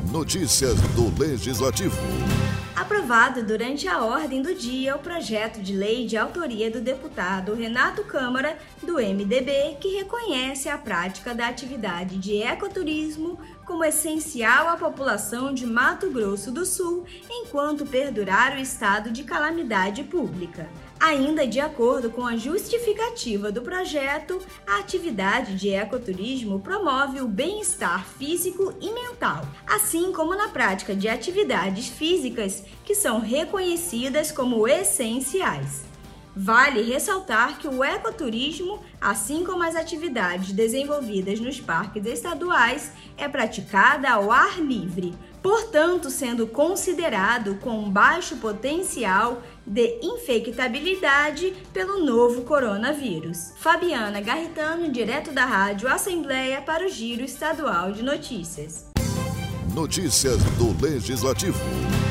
Notícias do Legislativo. Aprovado durante a ordem do dia o projeto de lei de autoria do deputado Renato Câmara, do MDB, que reconhece a prática da atividade de ecoturismo como essencial à população de Mato Grosso do Sul, enquanto perdurar o estado de calamidade pública. Ainda de acordo com a justificativa do projeto, a atividade de ecoturismo promove o bem-estar físico e mental, assim como na prática de atividades físicas que são reconhecidas como essenciais. Vale ressaltar que o ecoturismo, assim como as atividades desenvolvidas nos parques estaduais, é praticada ao ar livre, portanto, sendo considerado com baixo potencial de infectabilidade pelo novo coronavírus. Fabiana Garritano, direto da Rádio Assembleia, para o Giro Estadual de Notícias. Notícias do Legislativo.